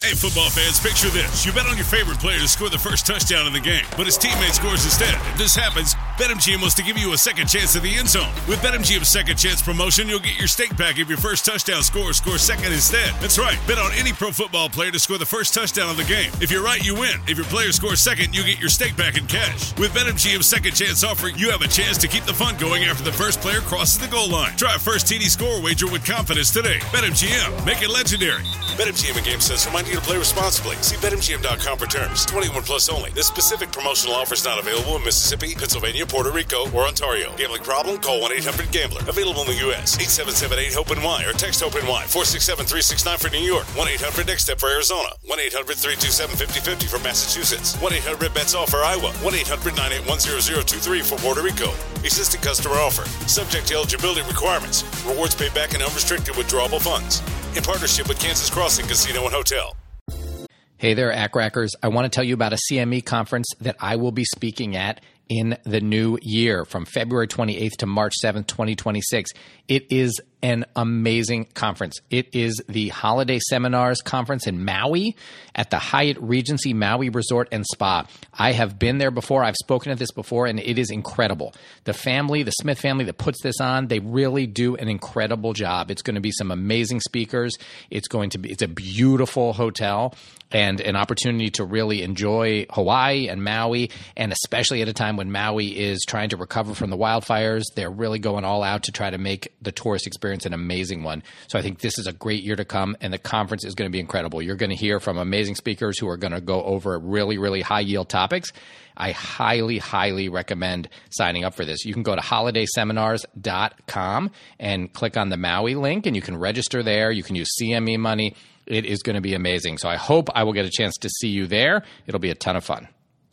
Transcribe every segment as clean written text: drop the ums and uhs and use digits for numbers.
Hey, football fans, picture this. You bet on your favorite player to score the first touchdown in the game, but his teammate scores instead. If this happens, BetMGM wants to give you a second chance at the end zone. With BetMGM's second chance promotion, you'll get your stake back if your first touchdown scores second instead. That's right. Bet on any pro football player to score the first touchdown of the game. If you're right, you win. If your player scores second, you get your stake back in cash. With BetMGM's second chance offer, you have a chance to keep the fun going after the first player crosses the goal line. Try a first TD score wager with confidence today. BetMGM. Make it legendary. BetMGM and GameSense remind you to play responsibly. See BetMGM.com for terms. 21 plus only. This specific promotional offer is not available in Mississippi, Pennsylvania, Puerto Rico, or Ontario. Gambling problem? Call 1-800-GAMBLER. Available in the U.S. 877-8-HOPE-NY or text HOPE-NY. 467-369 for New York. 1-800-NEXT-STEP for Arizona. 1-800-327-5050 for Massachusetts. 1-800-BETS-ALL for Iowa. 1-800-981-0023 for Puerto Rico. Existing customer offer. Subject to eligibility requirements. Rewards paid back in unrestricted withdrawable funds. In partnership with Kansas Crossing Casino and Hotel. Hey there, ACRACers. I want to tell you about a CME conference that I will be speaking at in the new year from February 28th to March 7th, 2026. It is an amazing conference. It is the Holiday Seminars Conference in Maui at the Hyatt Regency Maui Resort and Spa. I have been there before. I've spoken at this before, and it is incredible. The family, the Smith family that puts this on, they really do an incredible job. It's going to be some amazing speakers. It's a beautiful hotel and an opportunity to really enjoy Hawaii and Maui, and especially at a time when Maui is trying to recover from the wildfires. They're really going all out to try to make the tourist experience an amazing one. So I think this is a great year to come, and the conference is going to be incredible. You're going to hear from amazing speakers who are going to go over really, really high-yield topics. I highly, highly recommend signing up for this. You can go to holidayseminars.com and click on the Maui link, and you can register there. You can use CME money. It is going to be amazing. So I hope I will get a chance to see you there. It'll be a ton of fun.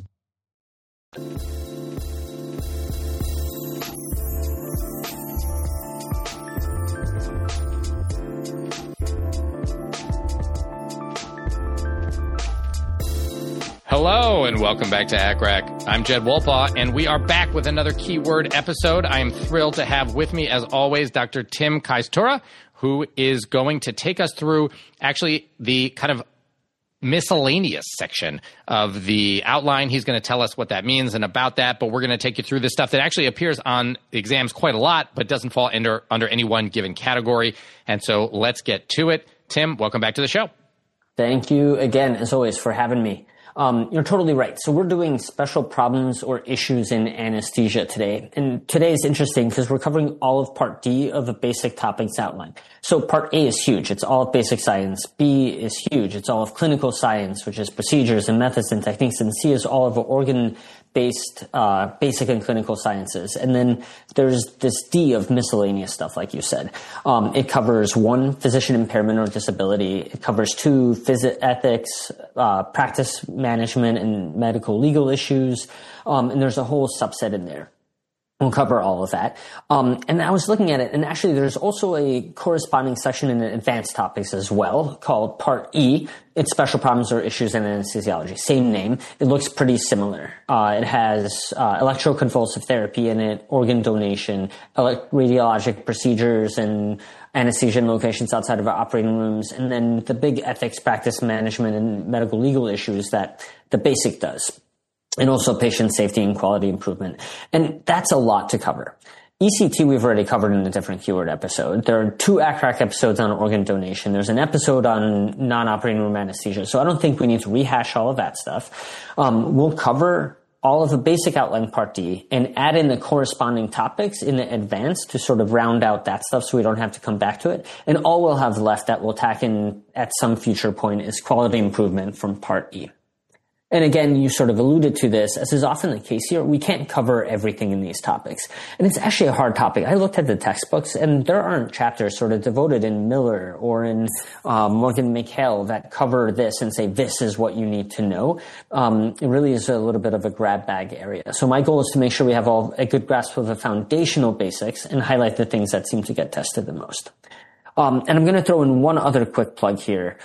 Hello and welcome back to ACRAC. I'm Jed Wolpaw, and we are back with another keyword episode. I am thrilled to have with me, as always, Dr. Tim Kaistura, who is going to take us through actually the kind of miscellaneous section of the outline. He's going to tell us what that means and about that, but we're going to take you through the stuff that actually appears on exams quite a lot, but doesn't fall under any one given category. And so let's get to it. Tim, welcome back to the show. Thank you again, as always, for having me. You're totally right. So we're doing special problems or issues in anesthesia today. And today is interesting because we're covering all of Part D of the basic topics outline. So Part A is huge. It's all of basic science. B is huge. It's all of clinical science, which is procedures and methods and techniques. And C is all of organ-based basic and clinical sciences. And then there's this D of miscellaneous stuff, like you said. It covers 1, physician impairment or disability. It covers 2, ethics, practice management and medical legal issues. And there's a whole subset in there. We'll cover all of that. And I was looking at it, and actually there's also a corresponding section in advanced topics as well called Part E. It's special problems or issues in anesthesiology. Same name. It looks pretty similar. It has electroconvulsive therapy in it, organ donation, radiologic procedures, and anesthesia in locations outside of our operating rooms, and then the big ethics, practice management, and medical legal issues that the basic does. And also patient safety and quality improvement. And that's a lot to cover. ECT we've already covered in a different keyword episode. There are 2 ACRAC episodes on organ donation. There's an episode on non-operating room anesthesia. So I don't think we need to rehash all of that stuff. We'll cover all of the basic outline Part D and add in the corresponding topics in the advance to sort of round out that stuff so we don't have to come back to it. And all we'll have left that we'll tack in at some future point is quality improvement from Part E. And again, you sort of alluded to this, as is often the case here, we can't cover everything in these topics. And it's actually a hard topic. I looked at the textbooks, and there aren't chapters sort of devoted in Miller or in Morgan McHale that cover this and say, this is what you need to know. It really is a little bit of a grab bag area. So my goal is to make sure we have a good grasp of the foundational basics and highlight the things that seem to get tested the most. And I'm going to throw in one other quick plug here.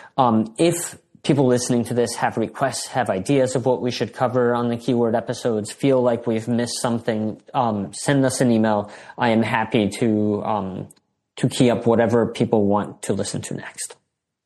If people listening to this have requests, have ideas of what we should cover on the keyword episodes, feel like we've missed something, send us an email. I am happy to key up whatever people want to listen to next.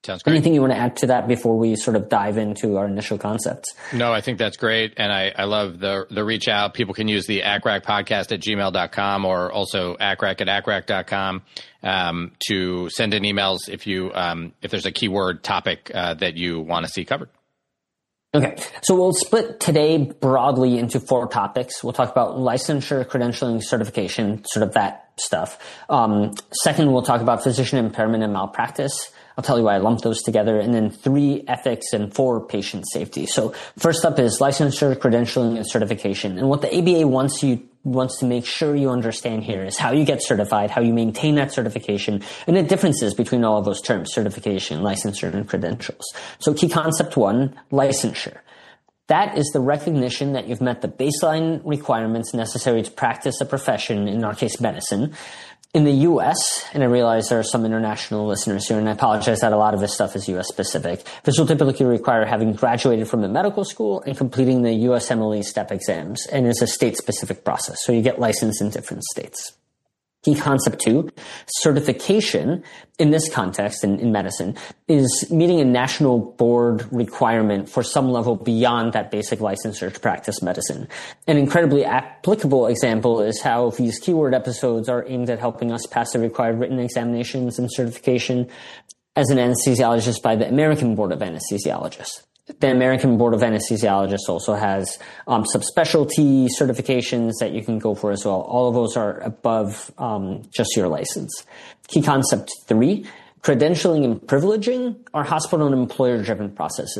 Sounds great. Anything you want to add to that before we sort of dive into our initial concepts? No, I think that's great. And I love the reach out. People can use the acracpodcast@gmail.com or also acrac@acrac.com to send in emails if there's a keyword topic that you want to see covered. Okay, so we'll split today broadly into 4 topics. We'll talk about licensure, credentialing, certification, sort of that stuff. Second, we'll talk about physician impairment and malpractice. I'll tell you why I lumped those together. And then 3, ethics, and 4, patient safety. So first up is licensure, credentialing, and certification. And what the ABA wants to make sure you understand here is how you get certified, how you maintain that certification, and the differences between all of those terms, certification, licensure, and credentials. So key concept 1, licensure. That is the recognition that you've met the baseline requirements necessary to practice a profession, in our case, medicine. In the U.S., and I realize there are some international listeners here, and I apologize that a lot of this stuff is U.S. specific, this will typically require having graduated from a medical school and completing the USMLE STEP exams, and it's a state-specific process, so you get licensed in different states. Key concept 2, certification in this context in medicine is meeting a national board requirement for some level beyond that basic licensure to practice medicine. An incredibly applicable example is how these keyword episodes are aimed at helping us pass the required written examinations and certification as an anesthesiologist by the American Board of Anesthesiologists. The American Board of Anesthesiologists also has subspecialty certifications that you can go for as well. All of those are above just your license. Key concept 3, credentialing and privileging are hospital and employer-driven process.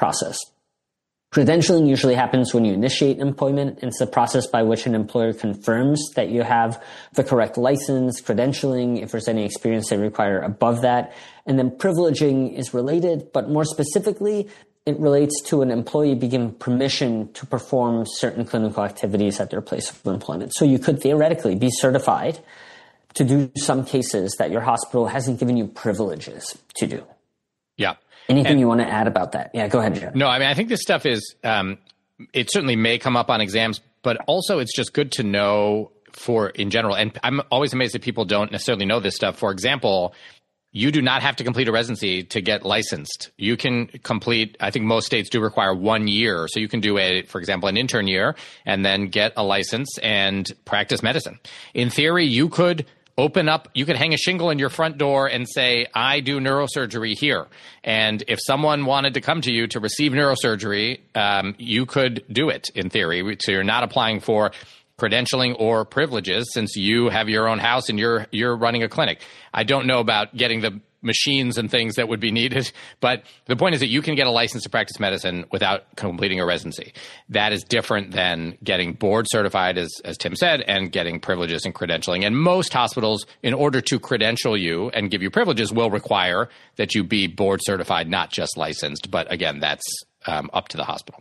Credentialing usually happens when you initiate employment. It's the process by which an employer confirms that you have the correct license, credentialing, if there's any experience they require above that. And then privileging is related, but more specifically, it relates to an employee being given permission to perform certain clinical activities at their place of employment. So you could theoretically be certified to do some cases that your hospital hasn't given you privileges to do. Yeah. Anything you want to add about that? Yeah, go ahead, Jared. No, I mean, I think this stuff is, it certainly may come up on exams, but also it's just good to know in general. And I'm always amazed that people don't necessarily know this stuff. For example, you do not have to complete a residency to get licensed. You can complete, I think most states do require 1 year. So you can do for example, an intern year and then get a license and practice medicine. In theory, you could hang a shingle in your front door and say, I do neurosurgery here. And if someone wanted to come to you to receive neurosurgery, you could do it in theory. So you're not applying for credentialing or privileges since you have your own house and you're running a clinic. I don't know about getting the machines and things that would be needed, but the point is that you can get a license to practice medicine without completing a residency. That is different than getting board certified, as Tim said, and getting privileges and credentialing. And most hospitals, in order to credential you and give you privileges, will require that you be board certified, not just licensed. But again, that's up to the hospital.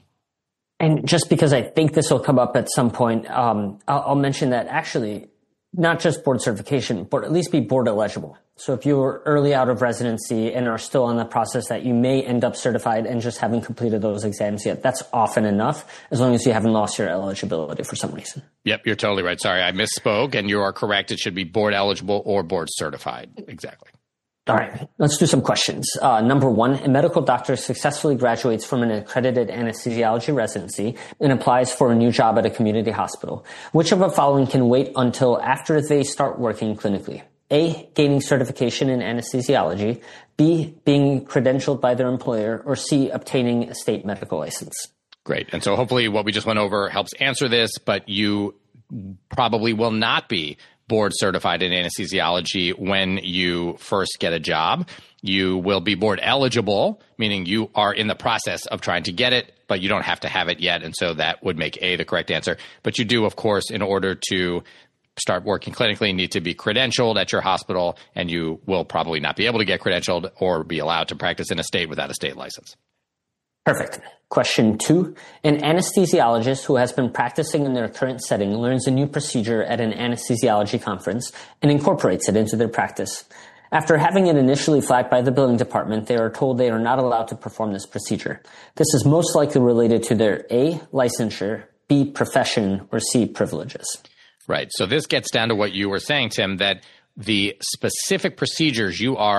And just because I think this will come up at some point, I'll mention that actually not just board certification, but at least be board eligible. So if you're early out of residency and are still on the process that you may end up certified and just haven't completed those exams yet, that's often enough as long as you haven't lost your eligibility for some reason. Yep, you're totally right. Sorry, I misspoke, and you are correct. It should be board eligible or board certified. Exactly. All right, let's do some questions. Number 1, a medical doctor successfully graduates from an accredited anesthesiology residency and applies for a new job at a community hospital. Which of the following can wait until after they start working clinically? A, gaining certification in anesthesiology, B, being credentialed by their employer, or C, obtaining a state medical license. Great. And so hopefully what we just went over helps answer this, but you probably will not be board certified in anesthesiology when you first get a job. You will be board eligible, meaning you are in the process of trying to get it, but you don't have to have it yet. And so that would make A the correct answer. But you do, of course, in order to start working clinically, need to be credentialed at your hospital, and you will probably not be able to get credentialed or be allowed to practice in a state without a state license. Perfect. Question 2. An anesthesiologist who has been practicing in their current setting learns a new procedure at an anesthesiology conference and incorporates it into their practice. After having it initially flagged by the billing department, they are told they are not allowed to perform this procedure. This is most likely related to their A, licensure, B, profession, or C, privileges. Right. So this gets down to what you were saying, Tim, that the specific procedures you are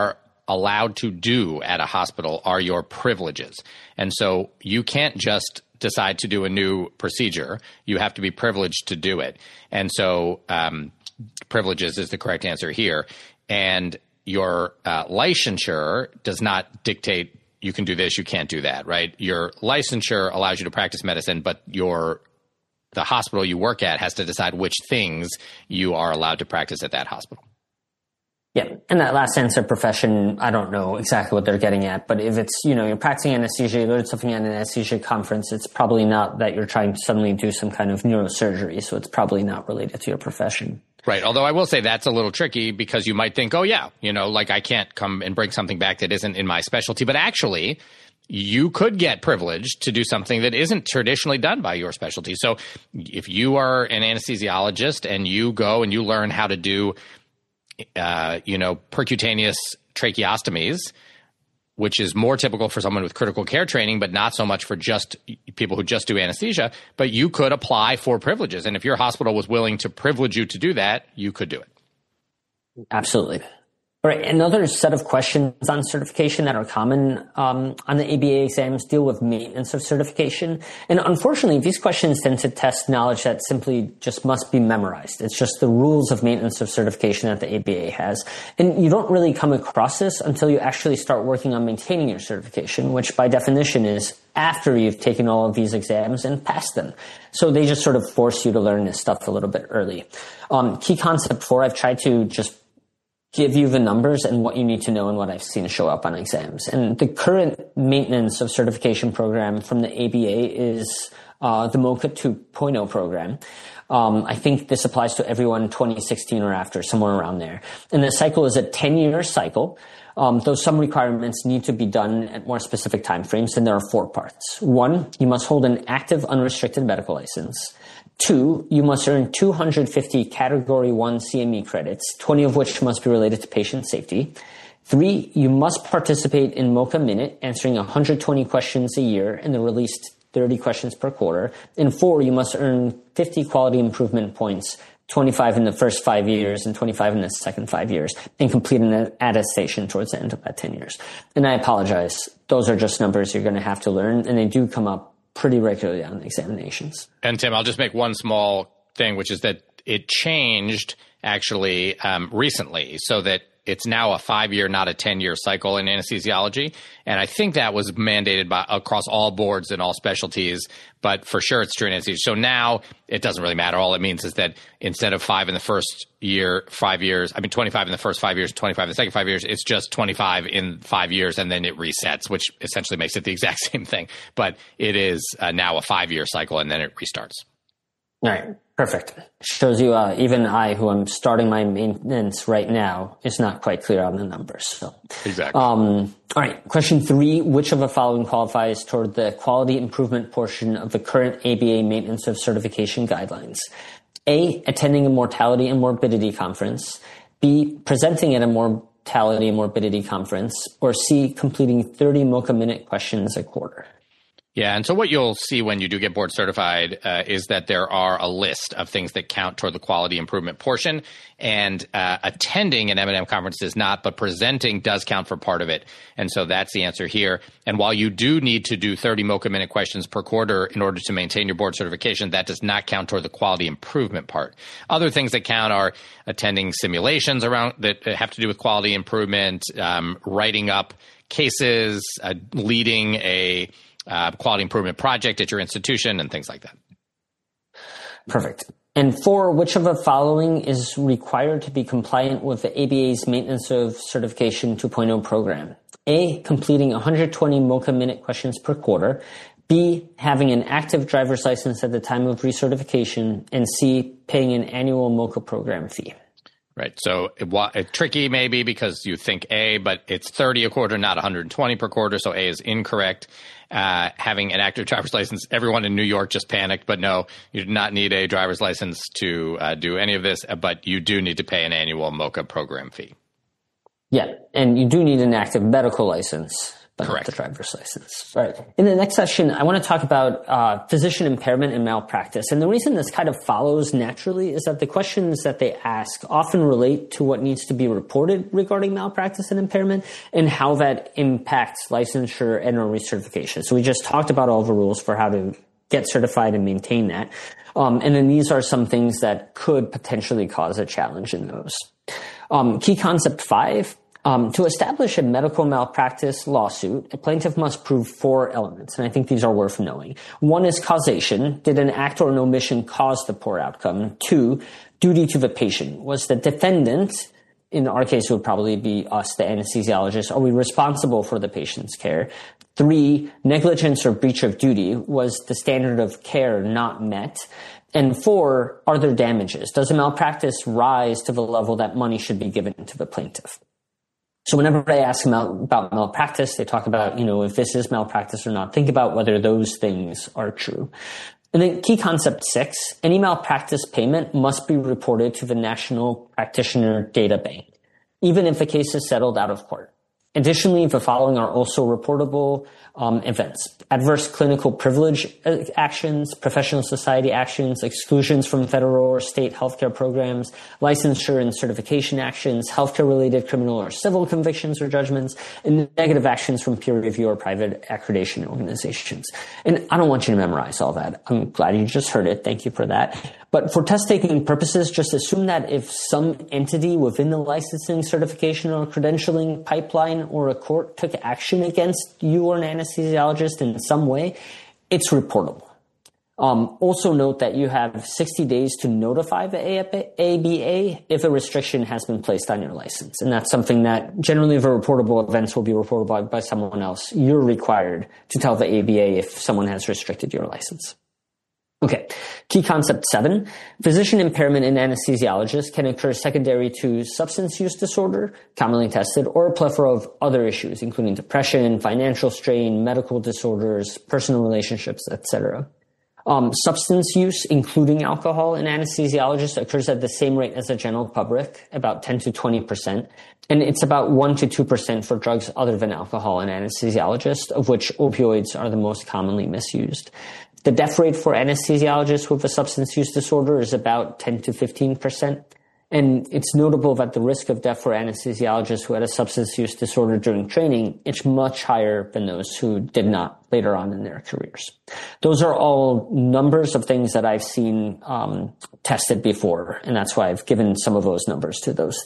allowed to do at a hospital are your privileges. And so you can't just decide to do a new procedure. You have to be privileged to do it. And so privileges is the correct answer here. And your licensure does not dictate you can do this, you can't do that, right? Your licensure allows you to practice medicine, but the hospital you work at has to decide which things you are allowed to practice at that hospital. Yeah. And that last answer, profession, I don't know exactly what they're getting at, but if it's, you're practicing anesthesia, you learned something at an anesthesia conference, it's probably not that you're trying to suddenly do some kind of neurosurgery. So it's probably not related to your profession. Right. Although I will say that's a little tricky because you might think, oh, yeah, like I can't come and bring something back that isn't in my specialty. But actually, you could get privileged to do something that isn't traditionally done by your specialty. So if you are an anesthesiologist and you go and you learn how to do percutaneous tracheostomies, which is more typical for someone with critical care training, but not so much for just people who just do anesthesia. But you could apply for privileges. And if your hospital was willing to privilege you to do that, you could do it. Absolutely. All right. Another set of questions on certification that are common on the ABA exams deal with maintenance of certification. And unfortunately, these questions tend to test knowledge that simply just must be memorized. It's just the rules of maintenance of certification that the ABA has. And you don't really come across this until you actually start working on maintaining your certification, which by definition is after you've taken all of these exams and passed them. So they just sort of force you to learn this stuff a little bit early. Key concept 4, I've tried to just give you the numbers and what you need to know and what I've seen show up on exams. And the current maintenance of certification program from the ABA is the MOCA 2.0 program. I think this applies to everyone 2016 or after, somewhere around there. And the cycle is a 10-year cycle. Though some requirements need to be done at more specific timeframes, and there are 4 parts. 1, you must hold an active unrestricted medical license. 2, you must earn 250 Category 1 CME credits, 20 of which must be related to patient safety. 3, you must participate in MOCA Minute, answering 120 questions a year and the released 30 questions per quarter. And 4, you must earn 50 quality improvement points, 25 in the first 5 years and 25 in the second 5 years, and complete an attestation towards the end of that 10 years. And I apologize. Those are just numbers you're going to have to learn, and they do come up pretty regularly on examinations. And Tim, I'll just make one small thing, which is that it changed actually recently so that it's now a 5-year, not a 10-year cycle in anesthesiology. And I think that was mandated across all boards and all specialties, but for sure it's true in anesthesia. So now it doesn't really matter. All it means is that instead of 5 in the first year, 5 years, 25 in the first 5 years, 25 in the second 5 years, it's just 25 in 5 years, and then it resets, which essentially makes it the exact same thing. But it is now a 5-year cycle, and then it restarts. All right. Perfect. Shows you even I, who I'm starting my maintenance right now, is not quite clear on the numbers. So. Exactly. All right. Question 3, which of the following qualifies toward the quality improvement portion of the current ABA maintenance of certification guidelines? A, attending a mortality and morbidity conference. B, presenting at a mortality and morbidity conference. Or C, completing 30 MOCA Minute questions a quarter. Yeah, and so what you'll see when you do get board certified is that there are a list of things that count toward the quality improvement portion, and attending an M&M conference does not, but presenting does count for part of it. And so that's the answer here. And while you do need to do 30 MOCA Minute questions per quarter in order to maintain your board certification, that does not count toward the quality improvement part. Other things that count are attending simulations around that have to do with quality improvement, writing up cases, leading a quality improvement project at your institution, and things like that. Perfect. And 4, which of the following is required to be compliant with the ABA's Maintenance of Certification 2.0 program? A, completing 120 MOCA Minute questions per quarter. B, having an active driver's license at the time of recertification. And C, paying an annual MOCA program fee. Right. So it's tricky maybe because you think A, but it's 30 a quarter, not 120 per quarter. So A is incorrect. Having an active driver's license, everyone in New York just panicked, but no, you do not need a driver's license to do any of this, but you do need to pay an annual MOCA program fee. Yeah, and you do need an active medical license but Correct. not the driver's license. All right. In the next session, I want to talk about physician impairment and malpractice. And the reason this kind of follows naturally is that the questions that they ask often relate to what needs to be reported regarding malpractice and impairment and how that impacts licensure and or recertification. So we just talked about all the rules for how to get certified and maintain that. And then these are some things that could potentially cause a challenge in those. Key concept 5. To establish a medical malpractice lawsuit, a plaintiff must prove 4 elements, and I think these are worth knowing. 1 is causation. Did an act or an omission cause the poor outcome? 2, duty to the patient. Was the defendant, in our case it would probably be us, the anesthesiologist, are we responsible for the patient's care? 3, negligence or breach of duty. Was the standard of care not met? And 4, are there damages? Does a malpractice rise to the level that money should be given to the plaintiff? So whenever they ask about malpractice, they talk about, if this is malpractice or not. Think about whether those things are true. And then key concept 6, any malpractice payment must be reported to the National Practitioner Data Bank, even if the case is settled out of court. Additionally, the following are also reportable events: adverse clinical privilege actions, professional society actions, exclusions from federal or state healthcare programs, licensure and certification actions, healthcare-related criminal or civil convictions or judgments, and negative actions from peer review or private accreditation organizations. And I don't want you to memorize all that. I'm glad you just heard it. Thank you for that. But for test-taking purposes, just assume that if some entity within the licensing, certification, or credentialing pipeline or a court took action against you or an anesthesiologist in some way, it's reportable. Also note that you have 60 days to notify the ABA if a restriction has been placed on your license. And that's something that generally the reportable events will be reported by someone else. You're required to tell the ABA if someone has restricted your license. Okay, key concept 7. Physician impairment in anesthesiologists can occur secondary to substance use disorder, commonly tested, or a plethora of other issues, including depression, financial strain, medical disorders, personal relationships, etc. Substance use, including alcohol in anesthesiologists, occurs at the same rate as the general public, about 10 to 20%. And it's about 1 to 2% for drugs other than alcohol in anesthesiologists, of which opioids are the most commonly misused. The death rate for anesthesiologists with a substance use disorder is about 10 to 15%. And it's notable that the risk of death for anesthesiologists who had a substance use disorder during training is much higher than those who did not later on in their careers. Those are all numbers of things that I've seen tested before, and that's why I've given some of those numbers to those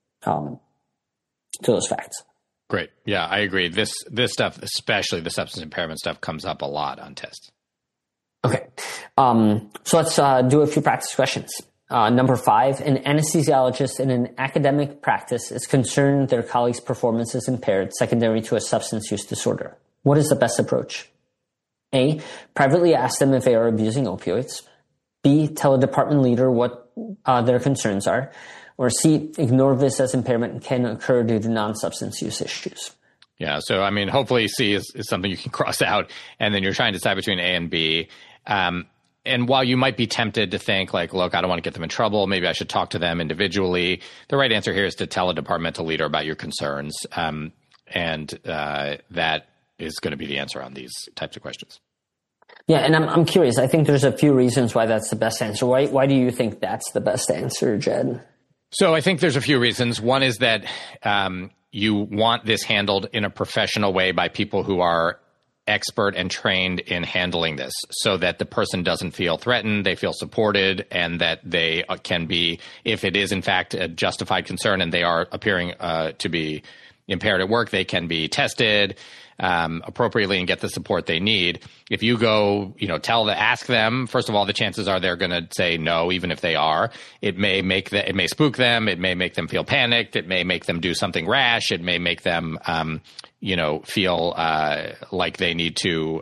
facts. Great. Yeah, I agree. This stuff, especially the substance impairment stuff, comes up a lot on tests. Okay. So let's do a few practice questions. Number 5, an anesthesiologist in an academic practice is concerned their colleague's performance is impaired secondary to a substance use disorder. What is the best approach? A, privately ask them if they are abusing opioids. B, tell a department leader what their concerns are. Or C, ignore this as impairment can occur due to non-substance use issues. Yeah, so I mean, hopefully C is something you can cross out, and then you're trying to decide between A and B. And while you might be tempted to think like, look, I don't want to get them in trouble, maybe I should talk to them individually, the right answer here is to tell a departmental leader about your concerns. And that is going to be the answer on these types of questions. Yeah, and I'm curious. I think there's a few reasons why that's the best answer. Why do you think that's the best answer, Jed? So I think there's a few reasons. One is that you want this handled in a professional way by people who are expert and trained in handling this, so that the person doesn't feel threatened, they feel supported, and that they can be, if it is in fact a justified concern and they are appearing to be impaired at work, they can be tested appropriately and get the support they need. If you go, ask them, first of all, the chances are they're going to say no, even if they are. It may spook them. It may make them feel panicked. It may make them do something rash. It may make them, feel like they need to,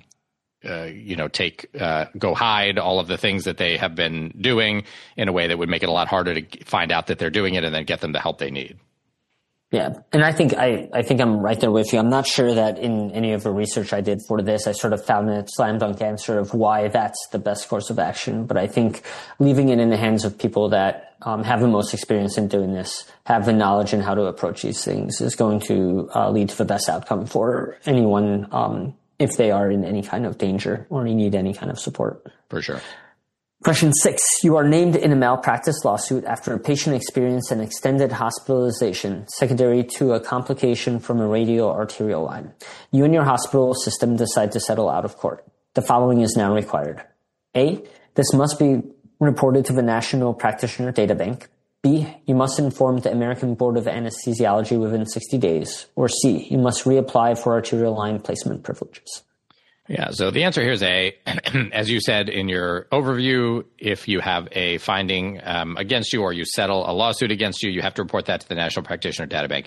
go hide all of the things that they have been doing in a way that would make it a lot harder to find out that they're doing it and then get them the help they need. Yeah. And I think I'm right there with you. I'm not sure that in any of the research I did for this, I sort of found a slam dunk answer of why that's the best course of action. But I think leaving it in the hands of people that have the most experience in doing this, have the knowledge in how to approach these things is going to lead to the best outcome for anyone if they are in any kind of danger or need any kind of support. For sure. Question 6. You are named in a malpractice lawsuit after a patient experienced an extended hospitalization secondary to a complication from a radial arterial line. You and your hospital system decide to settle out of court. The following is now required. A. This must be reported to the National Practitioner Data Bank. B. You must inform the American Board of Anesthesiology within 60 days. Or C. You must reapply for arterial line placement privileges. Yeah, so the answer here is A. As you said in your overview, if you have a finding against you or you settle a lawsuit against you, you have to report that to the National Practitioner Data Bank.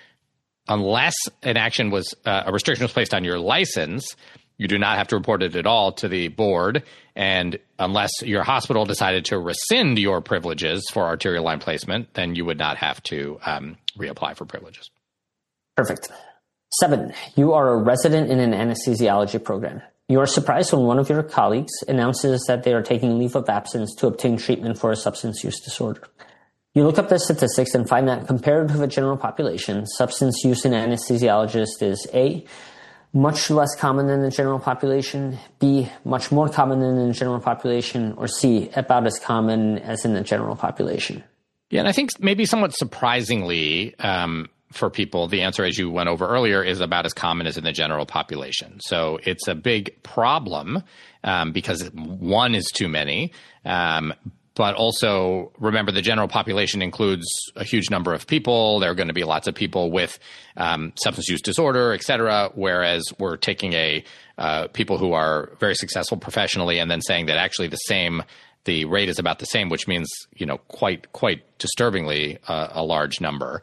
Unless an action was, a restriction was placed on your license, you do not have to report it at all to the board. And unless your hospital decided to rescind your privileges for arterial line placement, then you would not have to reapply for privileges. Perfect. 7. You are a resident in an anesthesiology program. You are surprised when one of your colleagues announces that they are taking leave of absence to obtain treatment for a substance use disorder. You look up the statistics and find that compared to the general population, substance use in anesthesiologists is A, much less common than the general population, B, much more common than the general population, or C, about as common as in the general population. Yeah, and I think maybe somewhat surprisingly, for people, the answer, as you went over earlier, is about as common as in the general population. So it's a big problem because one is too many. But also, remember, the general population includes a huge number of people. There are going to be lots of people with substance use disorder, et cetera, whereas we're taking people who are very successful professionally and then saying that actually the rate is about the same, which means, quite disturbingly a large number.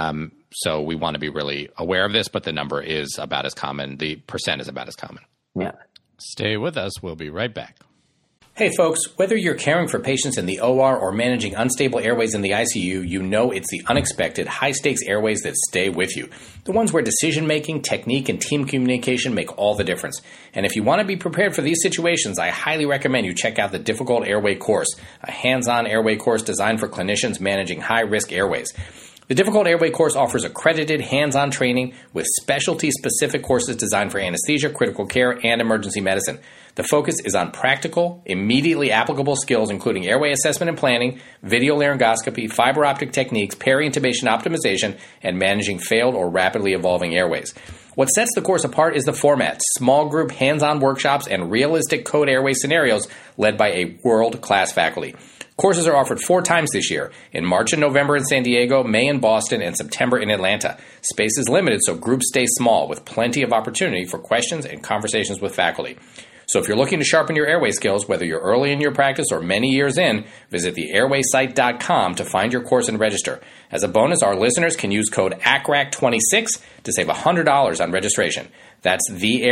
So we want to be really aware of this, but the number is about as common. The percent is about as common. Yeah. Stay with us. We'll be right back. Hey folks, whether you're caring for patients in the OR or managing unstable airways in the ICU, you know it's the unexpected, high-stakes airways that stay with you. The ones where decision-making, technique, and team communication make all the difference. And if you want to be prepared for these situations, I highly recommend you check out the Difficult Airway Course, a hands-on airway course designed for clinicians managing high-risk airways. The Difficult Airway Course offers accredited hands-on training with specialty-specific courses designed for anesthesia, critical care, and emergency medicine. The focus is on practical, immediately applicable skills including airway assessment and planning, video laryngoscopy, fiber optic techniques, peri-intubation optimization, and managing failed or rapidly evolving airways. What sets the course apart is the format, small group hands-on workshops and realistic code airway scenarios led by a world-class faculty. Courses are offered 4 times this year, in March and November in San Diego, May in Boston, and September in Atlanta. Space is limited, so groups stay small, with plenty of opportunity for questions and conversations with faculty. So if you're looking to sharpen your airway skills, whether you're early in your practice or many years in, visit theairwaysite.com to find your course and register. As a bonus, our listeners can use code ACRAC26 to save $100 on registration. That's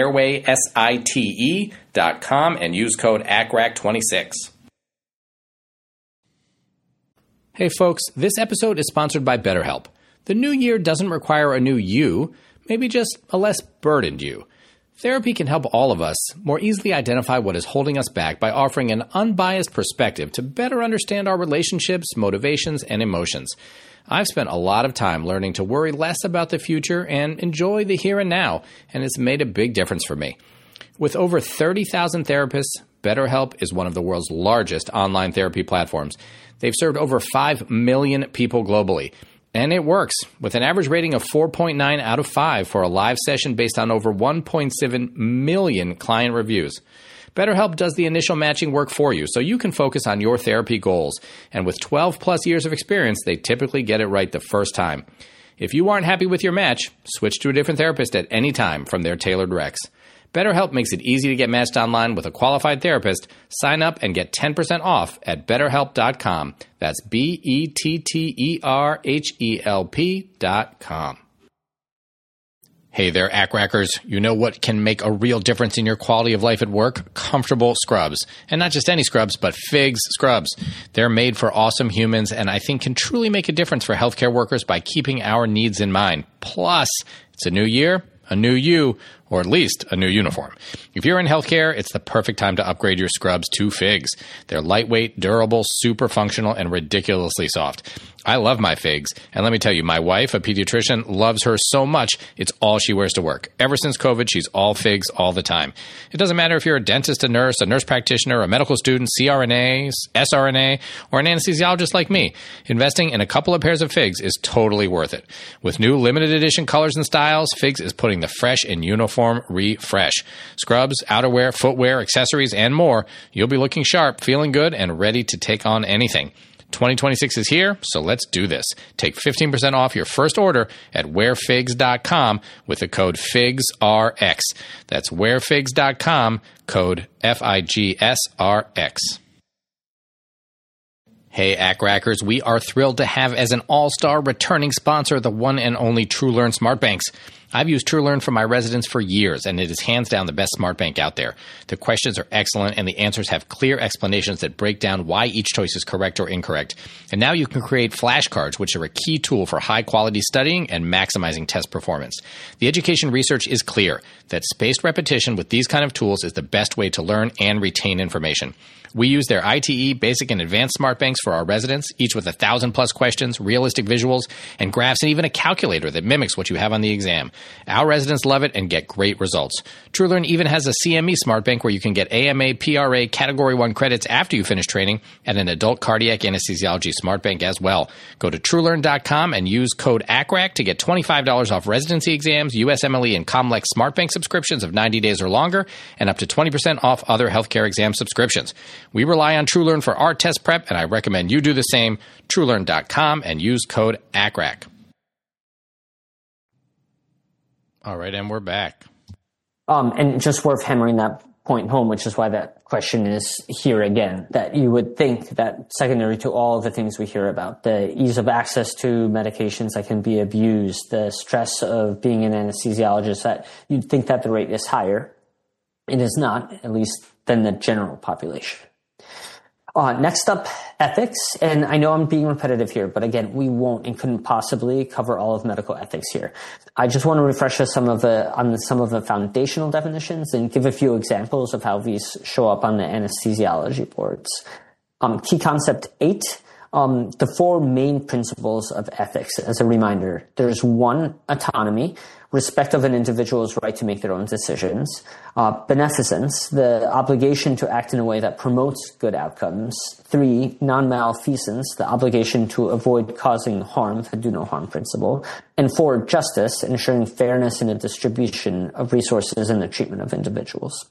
theairwaysite.com and use code ACRAC26. Hey folks, this episode is sponsored by BetterHelp. The new year doesn't require a new you, maybe just a less burdened you. Therapy can help all of us more easily identify what is holding us back by offering an unbiased perspective to better understand our relationships, motivations, and emotions. I've spent a lot of time learning to worry less about the future and enjoy the here and now, and it's made a big difference for me. With over 30,000 therapists, BetterHelp is one of the world's largest online therapy platforms. They've served over 5 million people globally. And it works, with an average rating of 4.9 out of 5 for a live session based on over 1.7 million client reviews. BetterHelp does the initial matching work for you, so you can focus on your therapy goals. And with 12 plus years of experience, they typically get it right the first time. If you aren't happy with your match, switch to a different therapist at any time from their tailored recs. BetterHelp makes it easy to get matched online with a qualified therapist. Sign up and get 10% off at BetterHelp.com. That's BetterHelp.com. Hey there, ACRACers. You know what can make a real difference in your quality of life at work? Comfortable scrubs. And not just any scrubs, but FIGS scrubs. They're made for awesome humans and I think can truly make a difference for healthcare workers by keeping our needs in mind. Plus, it's a new year, a new you. or at least a new uniform. If you're in healthcare, it's the perfect time to upgrade your scrubs to FIGS. They're lightweight, durable, super functional, and ridiculously soft. I love my FIGS, and let me tell you, my wife, a pediatrician, loves hers so much, it's all she wears to work. Ever since COVID, she's all FIGS all the time. It doesn't matter if you're a dentist, a nurse practitioner, a medical student, CRNA, SRNA, or an anesthesiologist like me. Investing in a couple of pairs of FIGS is totally worth it. With new limited edition colors and styles, FIGS is putting the fresh in uniform refresh. Scrubs, outerwear, footwear, accessories, and more. You'll be looking sharp, feeling good, and ready to take on anything. 2026 is here, so let's do this. Take 15% off your first order at wearfigs.com with the code FIGSRX. That's wearfigs.com, code FIGSRX. Hey, ACRAckers, we are thrilled to have as an all-star returning sponsor the one and only TrueLearn Smart Banks. I've used TrueLearn for my residents for years, and it is hands down the best smart bank out there. The questions are excellent, and the answers have clear explanations that break down why each choice is correct or incorrect. And now you can create flashcards, which are a key tool for high-quality studying and maximizing test performance. The education research is clear that spaced repetition with these kind of tools is the best way to learn and retain information. We use their ITE, basic and advanced smart banks for our residents, each with 1,000+ questions, realistic visuals, and graphs, and even a calculator that mimics what you have on the exam. Our residents love it and get great results. TrueLearn even has a CME smart bank where you can get AMA, PRA, Category 1 credits after you finish training, and an adult cardiac anesthesiology smart bank as well. Go to TrueLearn.com and use code ACRAC to get $25 off residency exams, USMLE, and Comlex smart bank subscriptions of 90 days or longer, and up to 20% off other healthcare exam subscriptions. We rely on TrueLearn for our test prep, and I recommend you do the same. TrueLearn.com and use code ACRAC. All right, and we're back. And just worth hammering that point home, which is why that question is here again, that you would think that secondary to all of the things we hear about, the ease of access to medications that can be abused, the stress of being an anesthesiologist, that you'd think that the rate is higher. It is not, at least than the general population. Next up, ethics. And I know I'm being repetitive here, but again, we won't and couldn't possibly cover all of medical ethics here. I just want to refresh us on some of the foundational definitions and give a few examples of how these show up on the anesthesiology boards. Key concept 8, the 4 main principles of ethics. As a reminder, there's 1, autonomy, respect of an individual's right to make their own decisions. Beneficence, the obligation to act in a way that promotes good outcomes. 3, non-malfeasance, the obligation to avoid causing harm, the do no harm principle. And 4, justice, ensuring fairness in the distribution of resources and the treatment of individuals.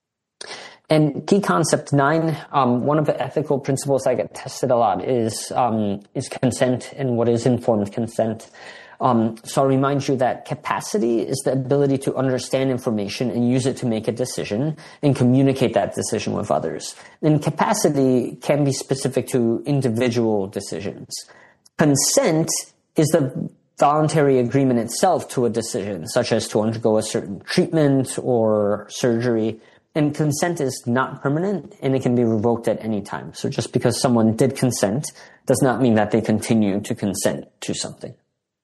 And key concept 9, one of the ethical principles that get tested a lot is consent and what is informed consent. So I'll remind you that capacity is the ability to understand information and use it to make a decision and communicate that decision with others. And capacity can be specific to individual decisions. Consent is the voluntary agreement itself to a decision, such as to undergo a certain treatment or surgery. And consent is not permanent, and it can be revoked at any time. So just because someone did consent does not mean that they continue to consent to something.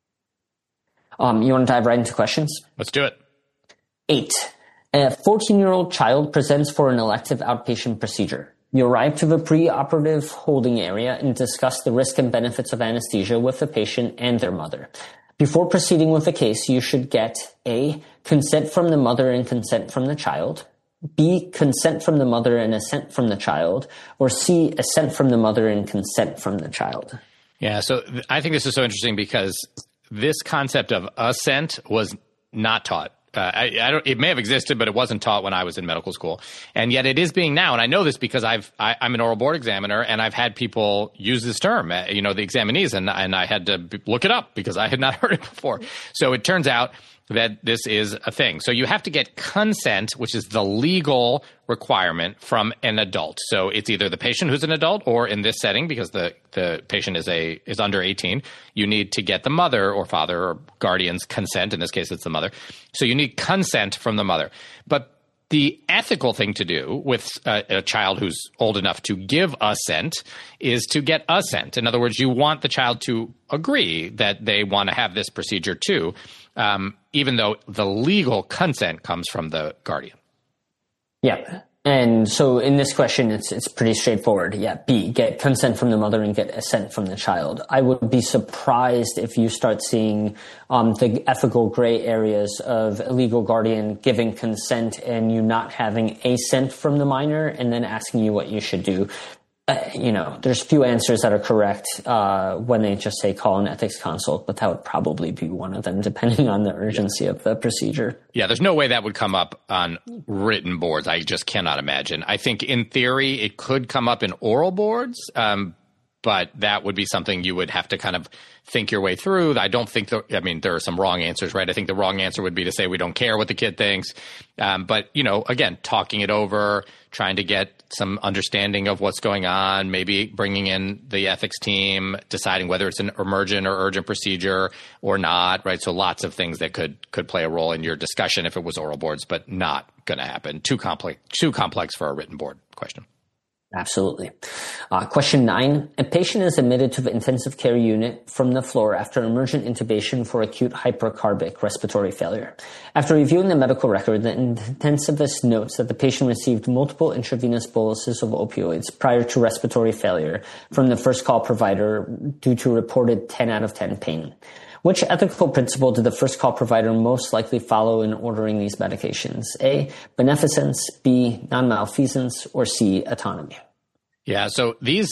You want to dive right into questions? Let's do it. 8. A 14-year-old child presents for an elective outpatient procedure. You arrive to the preoperative holding area and discuss the risk and benefits of anesthesia with the patient and their mother. Before proceeding with the case, you should get A, consent from the mother and consent from the child, B, consent from the mother and assent from the child, or C, assent from the mother and consent from the child. Yeah, so I think this is so interesting because this concept of assent was not taught. It may have existed, but it wasn't taught when I was in medical school. And yet it is being now. And I know this because I'm an oral board examiner, and I've had people use this term, the examinees, and I had to look it up because I had not heard it before. So it turns out that this is a thing. So you have to get consent, which is the legal requirement, from an adult. So it's either the patient who's an adult, or in this setting, because the patient is under 18, you need to get the mother or father or guardian's consent. In this case, it's the mother. So you need consent from the mother. But the ethical thing to do with a child who's old enough to give assent is to get assent. In other words, you want the child to agree that they want to have this procedure too. even though the legal consent comes from the guardian. Yeah. And so in this question, it's pretty straightforward. Yeah. B, get consent from the mother and get assent from the child. I would be surprised if you start seeing the ethical gray areas of a legal guardian giving consent and you not having assent from the minor and then asking you what you should do. There's few answers that are correct when they just say call an ethics consult, but that would probably be one of them, depending on the urgency of the procedure. Yeah, there's no way that would come up on written boards. I just cannot imagine. I think in theory it could come up in oral boards, but that would be something you would have to kind of think your way through. I don't think there are some wrong answers, right? I think the wrong answer would be to say we don't care what the kid thinks. But, again, talking it over, trying to get some understanding of what's going on, maybe bringing in the ethics team, deciding whether it's an emergent or urgent procedure or not, right? So lots of things that could play a role in your discussion if it was oral boards, but not going to happen. Too complex for a written board question. Absolutely. Question 9. A patient is admitted to the intensive care unit from the floor after emergent intubation for acute hypercarbic respiratory failure. After reviewing the medical record, the intensivist notes that the patient received multiple intravenous boluses of opioids prior to respiratory failure from the first call provider due to reported 10 out of 10 pain. Which ethical principle did the first call provider most likely follow in ordering these medications? A, beneficence, B, non-malfeasance, or C, autonomy? Yeah, so these,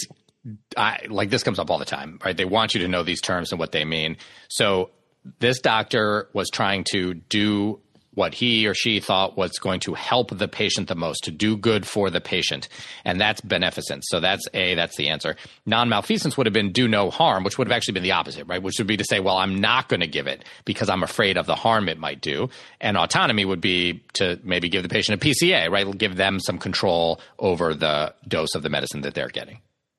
this comes up all the time, right? They want you to know these terms and what they mean. So this doctor was trying to do what he or she thought was going to help the patient the most, to do good for the patient. And that's beneficence. So that's the answer. Non-malfeasance would have been do no harm, which would have actually been the opposite, right? Which would be to say, well, I'm not going to give it because I'm afraid of the harm it might do. And autonomy would be to maybe give the patient a PCA, right? Give them some control over the dose of the medicine that they're getting.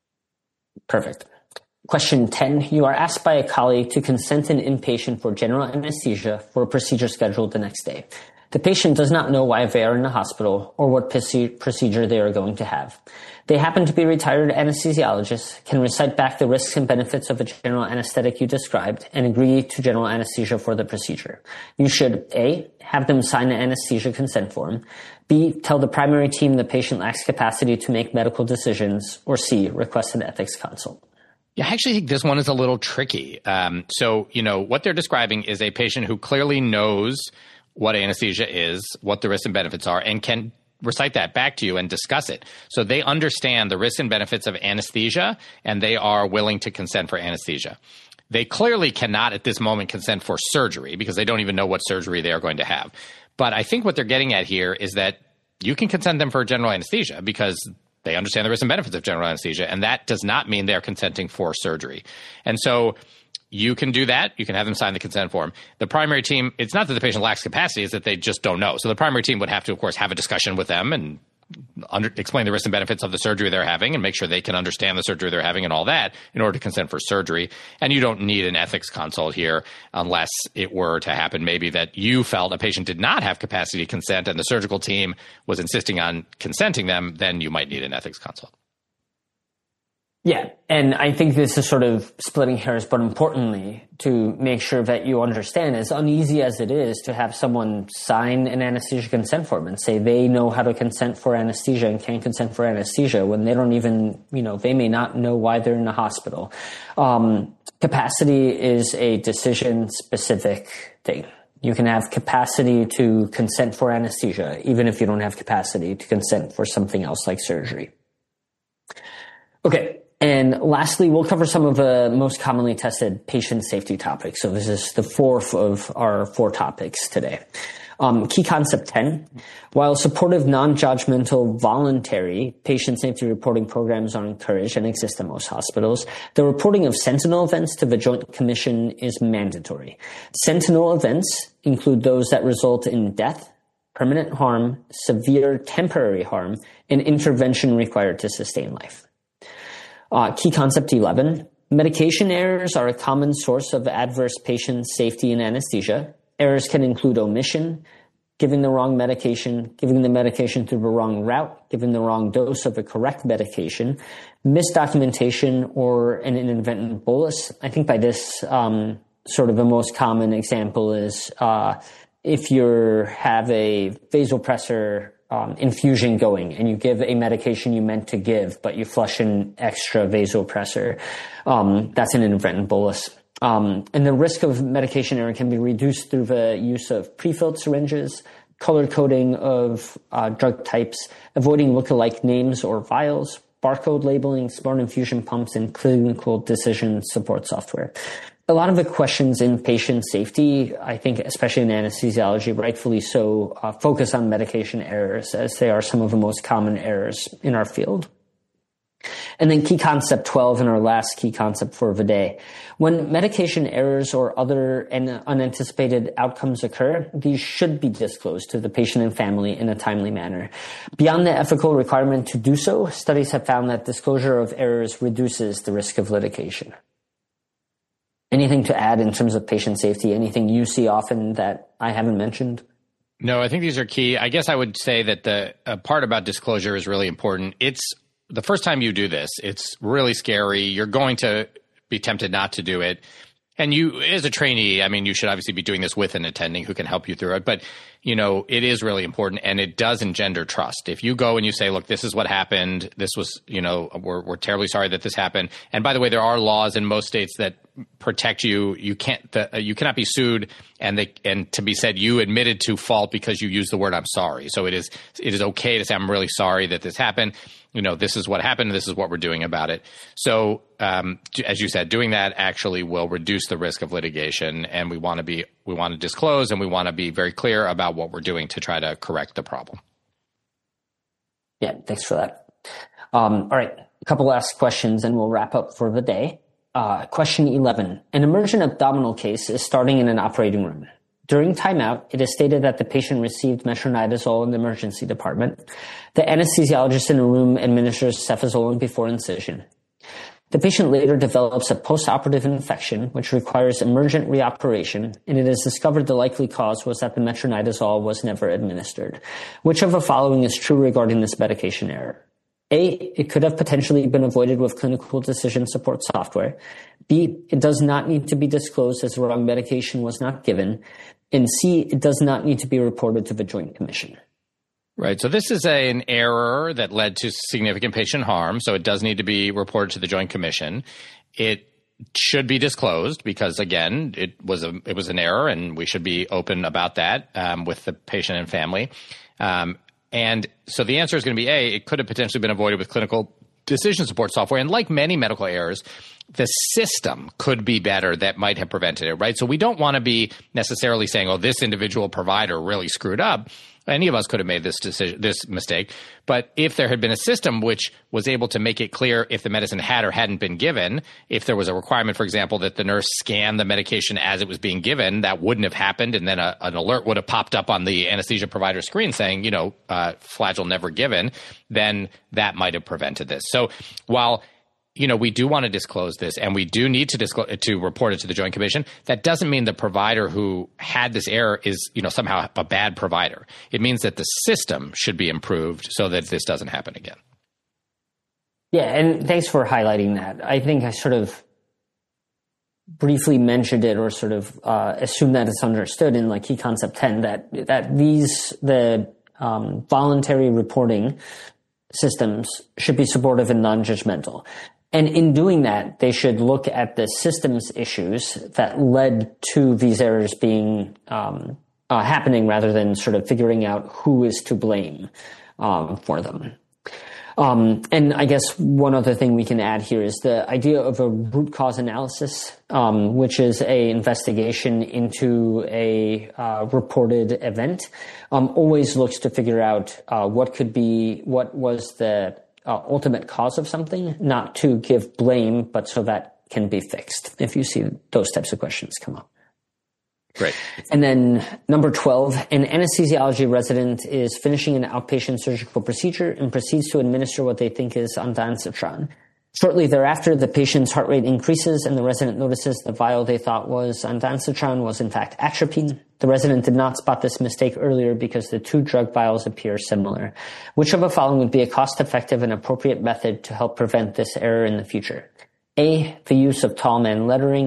Perfect. Question 10. You are asked by a colleague to consent an inpatient for general anesthesia for a procedure scheduled the next day. The patient does not know why they are in the hospital or what procedure they are going to have. They happen to be retired anesthesiologists, can recite back the risks and benefits of a general anesthetic you described, and agree to general anesthesia for the procedure. You should A, have them sign the anesthesia consent form, B, tell the primary team the patient lacks capacity to make medical decisions, or C, request an ethics consult. Yeah, I actually think this one is a little tricky. So, what they're describing is a patient who clearly knows what anesthesia is, what the risks and benefits are, and can recite that back to you and discuss it. So they understand the risks and benefits of anesthesia, and they are willing to consent for anesthesia. They clearly cannot at this moment consent for surgery because they don't even know what surgery they are going to have. But I think what they're getting at here is that you can consent them for general anesthesia because they understand the risks and benefits of general anesthesia, and that does not mean they're consenting for surgery. And so you can do that. You can have them sign the consent form. The primary team, it's not that the patient lacks capacity, it's that they just don't know. So the primary team would have to, of course, have a discussion with them and explain the risks and benefits of the surgery they're having and make sure they can understand the surgery they're having and all that in order to consent for surgery. And you don't need an ethics consult here unless it were to happen maybe that you felt a patient did not have capacity to consent and the surgical team was insisting on consenting them, then you might need an ethics consult. Yeah, and I think this is sort of splitting hairs, but importantly, to make sure that you understand, as uneasy as it is to have someone sign an anesthesia consent form and say they know how to consent for anesthesia and can consent for anesthesia when they don't even, they may not know why they're in the hospital. Capacity is a decision-specific thing. You can have capacity to consent for anesthesia, even if you don't have capacity to consent for something else like surgery. Okay. And lastly, we'll cover some of the most commonly tested patient safety topics. So this is the fourth of our 4 topics today. Key concept 10. While supportive, non-judgmental, voluntary patient safety reporting programs are encouraged and exist in most hospitals, the reporting of sentinel events to the Joint Commission is mandatory. Sentinel events include those that result in death, permanent harm, severe temporary harm, and intervention required to sustain life. Key concept 11. Medication errors are a common source of adverse patient safety in anesthesia. Errors can include omission, giving the wrong medication, giving the medication through the wrong route, giving the wrong dose of a correct medication, misdocumentation, or an inadvertent bolus. I think by this, sort of the most common example is if you have a vasopressor infusion going and you give a medication you meant to give, but you flush in extra vasopressor, that's an inadvertent bolus. And the risk of medication error can be reduced through the use of pre-filled syringes, color coding of drug types, avoiding look-alike names or vials, barcode labeling, smart infusion pumps, and clinical decision support software. A lot of the questions in patient safety, I think, especially in anesthesiology, rightfully so, focus on medication errors, as they are some of the most common errors in our field. And then key concept 12, and our last key concept for the day. When medication errors or other unanticipated outcomes occur, these should be disclosed to the patient and family in a timely manner. Beyond the ethical requirement to do so, studies have found that disclosure of errors reduces the risk of litigation. Anything to add in terms of patient safety? Anything you see often that I haven't mentioned? No, I think these are key. I guess I would say that the part about disclosure is really important. It's the first time you do this, it's really scary. You're going to be tempted not to do it. And you, as a trainee, I mean, you should obviously be doing this with an attending who can help you through it. But, you know, it is really important, and it does engender trust. If you go and you say, look, this is what happened. This was, you know, we're terribly sorry that this happened. And by the way, there are laws in most states that protect you. You cannot be sued and to be said you admitted to fault because you used the word I'm sorry. So it is okay to say I'm really sorry that this happened. You know, this is what happened. This is what we're doing about it. So, as you said, doing that actually will reduce the risk of litigation, and we want to disclose, and we want to be very clear about what we're doing to try to correct the problem. Yeah, thanks for that. All right, a couple last questions, and we'll wrap up for the day. Question 11. An emergent abdominal case is starting in an operating room. During timeout, it is stated that the patient received metronidazole in the emergency department. The anesthesiologist in the room administers cefazolin before incision. The patient later develops a postoperative infection, which requires emergent reoperation, and it is discovered the likely cause was that the metronidazole was never administered. Which of the following is true regarding this medication error? A, it could have potentially been avoided with clinical decision support software. B, it does not need to be disclosed as the wrong medication was not given. And C, it does not need to be reported to the Joint Commission. Right. So this is an error that led to significant patient harm. So it does need to be reported to the Joint Commission. It should be disclosed because, again, it was an error, and we should be open about that with the patient and family. And so the answer is going to be A, it could have potentially been avoided with clinical decision support software. And like many medical errors, the system could be better that might have prevented it, right? So we don't want to be necessarily saying, oh, this individual provider really screwed up. Any of us could have made this mistake. But if there had been a system which was able to make it clear if the medicine had or hadn't been given, if there was a requirement, for example, that the nurse scan the medication as it was being given, that wouldn't have happened. And then an alert would have popped up on the anesthesia provider screen saying, you know, Flagyl never given, then that might have prevented this. So while you know, we do want to disclose this, and we do need to report it to the Joint Commission. That doesn't mean the provider who had this error is, you know, somehow a bad provider. It means that the system should be improved so that this doesn't happen again. Yeah, and thanks for highlighting that. I think I sort of briefly mentioned it, or sort of assumed that it's understood in like key concept 10 that the voluntary reporting systems should be supportive and non-judgmental. And in doing that, they should look at the systems issues that led to these errors being happening, rather than sort of figuring out who is to blame for them. And I guess one other thing we can add here is the idea of a root cause analysis, which is a investigation into a reported event, always looks to figure out what was the ultimate cause of something, not to give blame, but so that can be fixed, if you see those types of questions come up. Great. And then number 12, an anesthesiology resident is finishing an outpatient surgical procedure and proceeds to administer what they think is ondansetron. Shortly thereafter, the patient's heart rate increases and the resident notices the vial they thought was ondansetron was in fact atropine. The resident did not spot this mistake earlier because the two drug vials appear similar. Which of the following would be a cost-effective and appropriate method to help prevent this error in the future? A, the use of tall man lettering.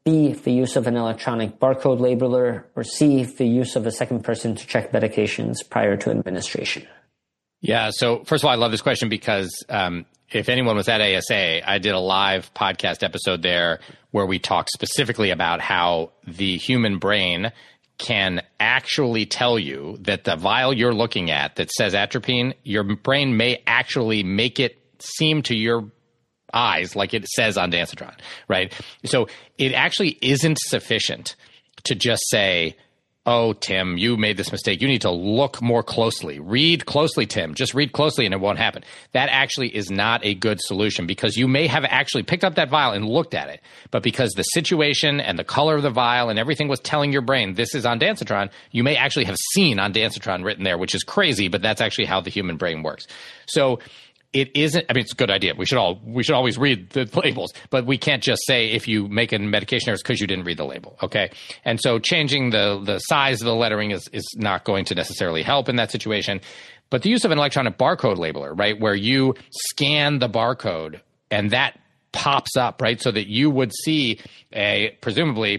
B, the use of an electronic barcode labeler, or C, the use of a second person to check medications prior to administration? Yeah. So first of all, I love this question because if anyone was at ASA, I did a live podcast episode there where we talked specifically about how the human brain can actually tell you that the vial you're looking at that says atropine, your brain may actually make it seem to your eyes like it says ondansetron, right? So it actually isn't sufficient to just say, oh, Tim, you made this mistake. You need to look more closely. Read closely, Tim. Just read closely and it won't happen. That actually is not a good solution because you may have actually picked up that vial and looked at it. But because the situation and the color of the vial and everything was telling your brain this is ondansetron, you may actually have seen ondansetron written there, which is crazy, but that's actually how the human brain works. So it isn't, I mean, it's a good idea. We should always read the labels, but we can't just say if you make a medication error, it's because you didn't read the label. Okay. And so changing the size of the lettering is not going to necessarily help in that situation. But the use of an electronic barcode labeler, right, where you scan the barcode and that pops up, right, so that you would see presumably,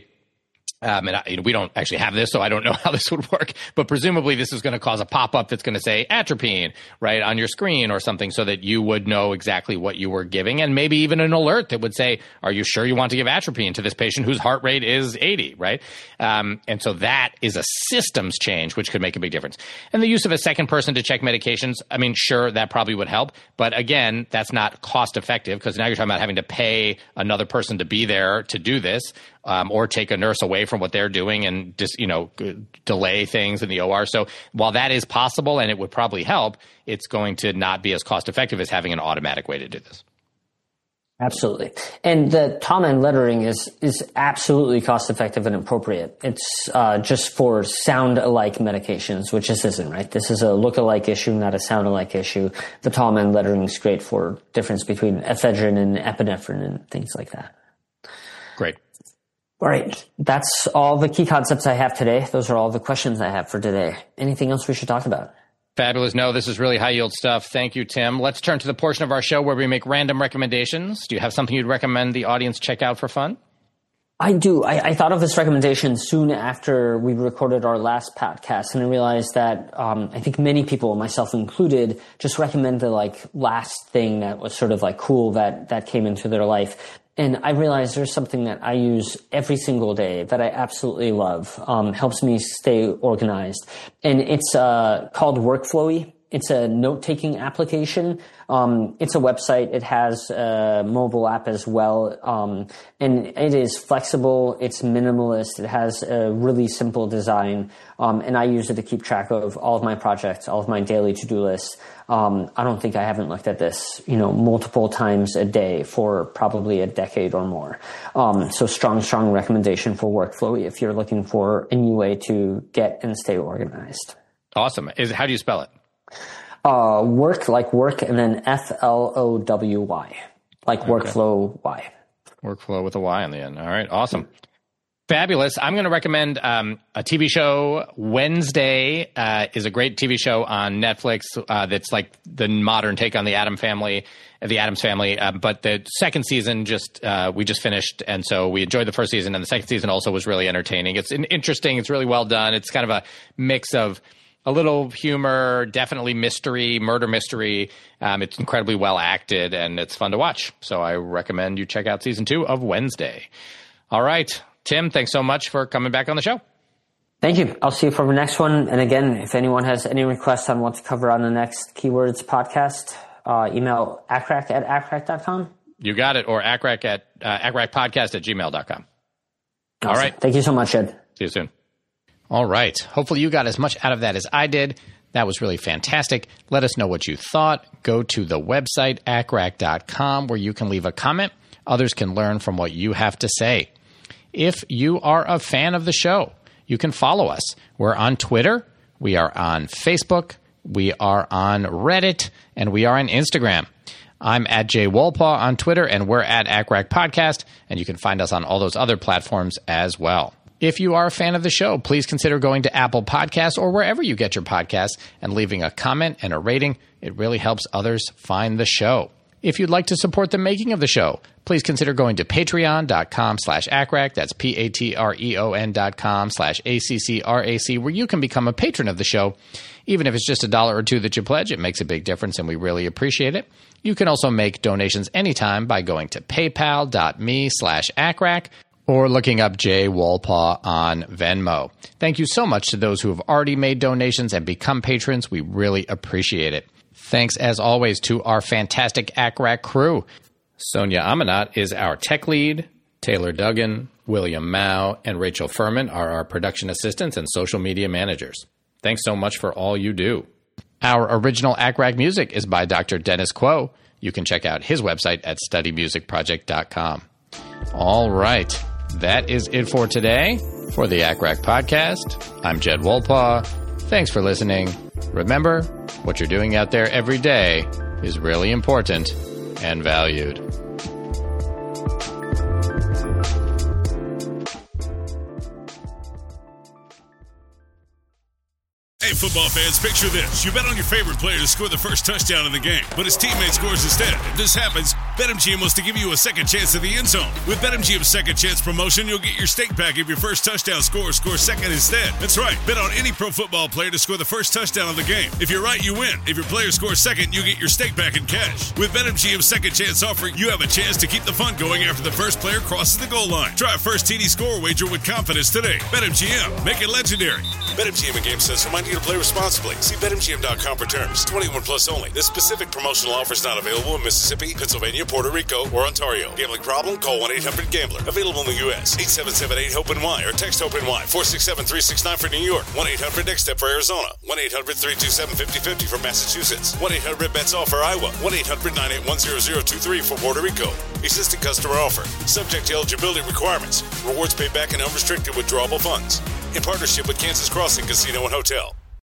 and we don't actually have this, so I don't know how this would work. But presumably, this is going to cause a pop-up that's going to say atropine right on your screen or something, so that you would know exactly what you were giving, and maybe even an alert that would say, "Are you sure you want to give atropine to this patient whose heart rate is 80?" Right? And so that is a systems change, which could make a big difference. And the use of a second person to check medications, I mean, sure, that probably would help, but again, that's not cost-effective because now you're talking about having to pay another person to be there to do this. Or take a nurse away from what they're doing and just, delay things in the OR. So while that is possible and it would probably help, it's going to not be as cost effective as having an automatic way to do this. Absolutely. And the TALMAN lettering is absolutely cost effective and appropriate. It's just for sound alike medications, which this isn't, right? This is a look alike issue, not a sound alike issue. The TALMAN lettering is great for difference between ephedrine and epinephrine and things like that. Great. All right. That's all the key concepts I have today. Those are all the questions I have for today. Anything else we should talk about? Fabulous. No, this is really high yield stuff. Thank you, Tim. Let's turn to the portion of our show where we make random recommendations. Do you have something you'd recommend the audience check out for fun? I do. I thought of this recommendation soon after we recorded our last podcast, and I realized that I think many people, myself included, just recommend the last thing that was sort of cool that came into their life. And I realized there's something that I use every single day that I absolutely love, helps me stay organized. And it's called Workflowy. It's a note-taking application. It's a website. It has a mobile app as well. And it is flexible. It's minimalist. It has a really simple design. And I use it to keep track of all of my projects, all of my daily to-do lists. I don't think I haven't looked at this, multiple times a day for probably a decade or more. So strong recommendation for Workflowy if you're looking for a new way to get and stay organized. Awesome. How do you spell it? Work like work and then FLOWY, like okay. Workflow Y. Workflow with a Y on the end. All right. Awesome. Fabulous. I'm going to recommend a TV show. Wednesday is a great TV show on Netflix that's like the modern take on the Addams Family. But the second season we just finished, and so we enjoyed the first season, and the second season also was really entertaining. It's interesting. It's really well done. It's kind of a mix of a little humor, definitely mystery, murder mystery. It's incredibly well acted, and it's fun to watch. So I recommend you check out season 2 of Wednesday. All right. Tim, thanks so much for coming back on the show. Thank you. I'll see you for the next one. And again, if anyone has any requests on what to cover on the next Keywords podcast, email accrack@accrack.com. You got it. Or accrackpodcast@gmail.com. Awesome. All right. Thank you so much, Ed. See you soon. All right. Hopefully you got as much out of that as I did. That was really fantastic. Let us know what you thought. Go to the website, accrack.com, where you can leave a comment. Others can learn from what you have to say. If you are a fan of the show, you can follow us. We're on Twitter. We are on Facebook. We are on Reddit. And we are on Instagram. I'm at Jay Wolpaw on Twitter, and we're at ACRAC Podcast. And you can find us on all those other platforms as well. If you are a fan of the show, please consider going to Apple Podcasts or wherever you get your podcasts and leaving a comment and a rating. It really helps others find the show. If you'd like to support the making of the show, please consider going to patreon.com/ACRAC. That's patreon.com/ACCRAC, where you can become a patron of the show. Even if it's just $1 or $2 that you pledge, it makes a big difference, and we really appreciate it. You can also make donations anytime by going to paypal.me/ACRAC or looking up Jay Wolpaw on Venmo. Thank you so much to those who have already made donations and become patrons. We really appreciate it. Thanks, as always, to our fantastic ACRAC crew. Sonia Amanat is our tech lead. Taylor Duggan, William Mao, and Rachel Furman are our production assistants and social media managers. Thanks so much for all you do. Our original ACRAC music is by Dr. Dennis Quo. You can check out his website at studymusicproject.com. All right, that is it for today. For the ACRAC podcast, I'm Jed Wolpaw. Thanks for listening. Remember, what you're doing out there every day is really important and valued. Hey, football fans, picture this. You bet on your favorite player to score the first touchdown in the game, but his teammate scores instead. If this happens, BetMGM wants to give you a second chance at the end zone. With BetMGM's second chance promotion, you'll get your stake back if your first touchdown scorer scores second instead. That's right. Bet on any pro football player to score the first touchdown of the game. If you're right, you win. If your player scores second, you get your stake back in cash. With BetMGM's second chance offer, you have a chance to keep the fun going after the first player crosses the goal line. Try a first TD score wager with confidence today. BetMGM. Make it legendary. BetMGM and GameSense remind you to play responsibly. See BetMGM.com for terms. 21 plus only. This specific promotional offer is not available in Mississippi, Pennsylvania, Puerto Rico, or Ontario. Gambling problem? Call 1-800-GAMBLER. Available in the U.S. 877-8-HOPE-NY or text HOPE-NY. 467-369 for New York. 1-800-NEXT-STEP for Arizona. 1-800-327-5050 for Massachusetts. 1-800-BETS-OFF for Iowa. 1-800-981-0023 for Puerto Rico. Existing customer offer. Subject to eligibility requirements. Rewards paid back in unrestricted withdrawable funds. In partnership with Kansas Crossing Casino and Hotel.